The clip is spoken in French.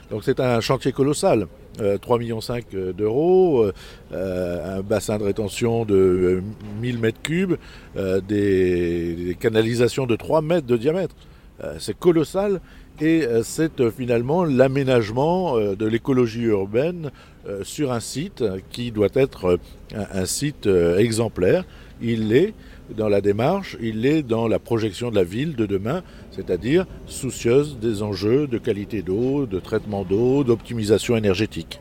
Donc c'est un chantier colossal. 3,5 millions d'euros, un bassin de rétention de 1000 mètres cubes, des canalisations de 3 mètres de diamètre. C'est colossal et c'est finalement l'aménagement de l'écologie urbaine sur un site qui doit être un site exemplaire. Il l'est dans la démarche, il l'est dans la projection de la ville de demain, c'est-à-dire soucieuse des enjeux de qualité d'eau, de traitement d'eau, d'optimisation énergétique.